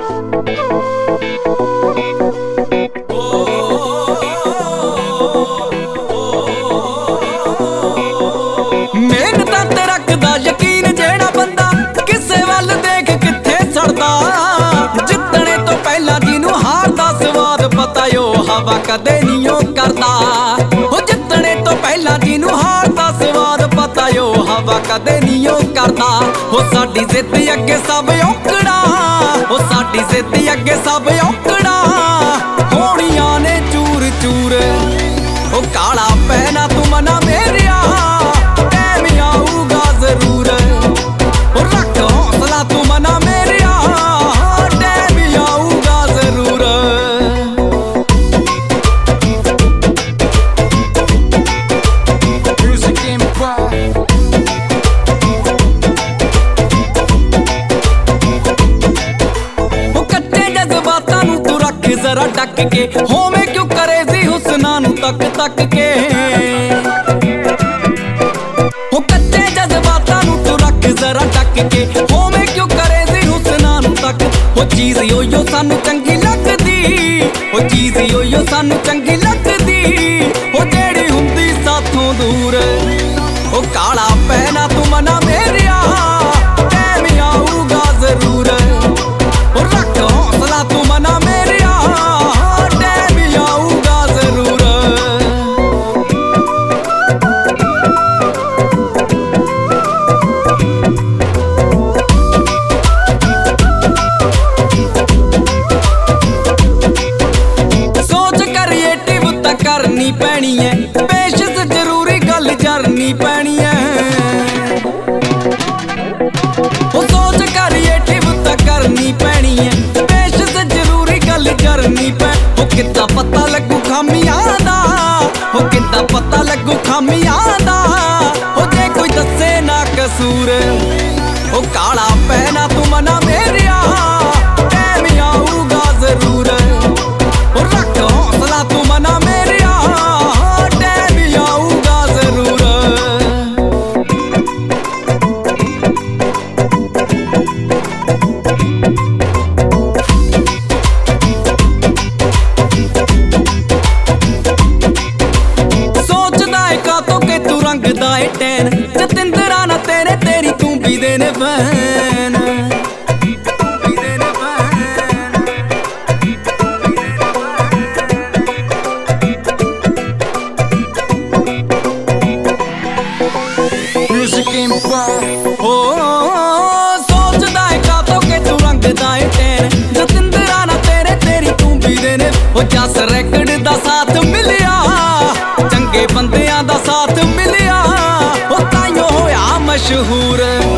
ਮਿਹਨਤਾਂ ਤੇ ਰੱਖਦਾ ਯਕੀਨ ਜਿਹੜਾ ਬੰਦਾ ਕਿਸੇ ਵੱਲ ਦੇਖ ਕਿੱਥੇ ਸੜਦਾ। ਜਿੱਤਣੇ ਤੋਂ ਪਹਿਲਾਂ ਜਿਹਨੂੰ ਹਾਰ ਦਾ ਸਵਾਦ ਪਤਾ ਉਹ ਹਵਾ ਕਦੇ ਨਹੀਂ ਉਹ ਕਰਦਾ। ਉਹ ਜਿੱਤਣੇ ਤੋਂ ਪਹਿਲਾਂ ਜਿਹਨੂੰ ਹਾਰ ਦਾ ਸਵਾਦ ਪਤਾ ਉਹ ਹਵਾ ਕਦੇ ਨਹੀਂ ਉਹ ਕਰਦਾ। ਉਹ ਸਾਡੀ ਜ਼ਿੱਦ ਅੱਗੇ ਸਭ ਔਕੜਾ, ਉਹ ਸਾਡੀ ਜ਼ਿੱਦ ਅੱਗੇ ਸਭ ਔਕੜਾ ਹੋਣੀਆਂ ਨੇ ਚੂਰ ਚੂਰ। ਉਹ ਕਾਲਾ ਪੈਣਾ ਤੂੰ ਮਨਾ ਮੇਰਿਆ ਟਾਈਮ ਆਊਗਾ ਜ਼ਰੂਰ। ਉਹ ਰੱਖ ਹੌਸਲਾ ਤੂੰ ਮਨਾ ਮੇਰਿਆ ਟਾਈਮ ਆਊਗਾ ਜ਼ਰੂਰ। ਉਹ ਕੱਚੇ ਜਜ਼ਬਾਤਾਂ ਨੂੰ ਤੂੰ ਰੱਖ ਜ਼ਰਾ ਡੱਕ ਕੇ, ਹੋਵੇਂ ਕਿਉਂ ਕਰੇ ਸੀ ਹੁਸਨਾਂ ਨੂੰ ਤੱਕ ਤੱਕ ਕੇ। ਉਹ ਕੱਚੇ ਜਜ਼ਬਾਤਾਂ ਨੂੰ ਤੂੰ ਰੱਖ ਜ਼ਰਾ ਡੱਕ ਕੇ, ਹੋਵੇਂ ਕਿਉਂ ਕਰੇ ਸੀ ਹੁਸਨਾਂ ਨੂੰ ਤੱਕ। ਉਹ ਚੀਜ਼ ਉਹੀਓ ਸਾਨੂੰ ਚੰਗੀ ਲੱਗਦੀ, ਉਹ ਚੀਜ਼ ਉਹੀਓ ਸਾਨੂੰ ਚੰਗੀ ਲੱਗਦੀ ਉਹ ਜਿਹੜੀ ਹੁੰਦੀ ਸਾਥੋਂ ਦੂਰ। ਉਹ ਕਾਲਾ ਪੈਣਾ ਤੂੰ ਮਨਾ ਮੇਰਿਆ ਟਾਈਮ ਆਊਗਾ ਜ਼ਰੂਰ। ਉਹ ਰੱਖ ਹੌਸਲਾ ਤੂੰ ਮਨਾ ਮੇਰਿਆ ਟਾਈਮ ਆਊਗਾ ਜ਼ਰੂਰ। ਸੋਚ ਕ੍ਰੀਏਟਿਵ ਤਾਂ ਕਰਨੀ ਪੈਣੀ ਐ, ਪੇਸ਼ੈਂਸ ਜ਼ਰੂਰੀ ਗੱਲ ਕਰਨੀ ਪੈਣੀ ਐ। ਉਹ ਸੋਚ ਕ੍ਰੀਏਟਿਵ ਤਾਂ ਕਰਨੀ ਪੈਣੀ ਐ, ਪੇਸ਼ੈਂਸ ਜ਼ਰੂਰੀ ਗੱਲ ਕਰਨੀ ਪੈ। ਉਹ ਕਿੱਦਾਂ ਪਤਾ ਲੱਗੂ ਖਾਮੀਆਂ ਦਾ, ਉਹ ਕਿੱਦਾਂ ਪਤਾ ਲੱਗੂ ਖਾਮੀਆਂ ਦਾ ਉਹ ਜੇ ਕੋਈ ਦੱਸੇ ਨਾ ਕਸੂਰ। ਉਹ ਕਾਲਾ ਪੈਣਾ ਤੂੰ ਮਨਾ ਮੇਰਿਆ ਟਾਈਮ ਆਊਗਾ ਜ਼ਰੂਰ। ਉਹ ਰੱਖ ਹੌਸਲਾ ਤੂੰ ਮਨਾ ਮੇਰਿਆ ਟਾਈਮ ਆਊਗਾ ਜ਼ਰੂਰ। ਸੋਚਦਾ ਏ ਕਾਤੋਂ ਕਿ ਤੂੰ ਰੰਗਦਾ ਏ ਟੈਨ, ਜਤਿੰਦਰਾ ਨਾ ਤੇਰੇ ਤੇਰੀ ਤੂੰ ਵੀ ਦੇ ਨੇ ਫੈਨ। ਸੋਚਦਾ ਏ ਕਾਤੋਂ ਕਿ ਤੂੰ ਰੰਗਦਾ ਏ ਟੈਨ, ਜਤਿੰਦਰਾ ਨਾ ਤੇਰੇ ਤੇਰੀ ਤੂੰ ਵੀ ਦੇ ਨੇ। ਉਹ ਜਸ ਰੈਕਡ ਦਾ ਸਾਥ ਮਿਲਿਆ, ਚੰਗੇ ਬੰਦਿਆਂ ਦਾ ਸਾਥ ਮਿਲਿਆ ਉਹ ਤਾਈਓ ਹੋਇਆ ਮਸ਼ਹੂਰ।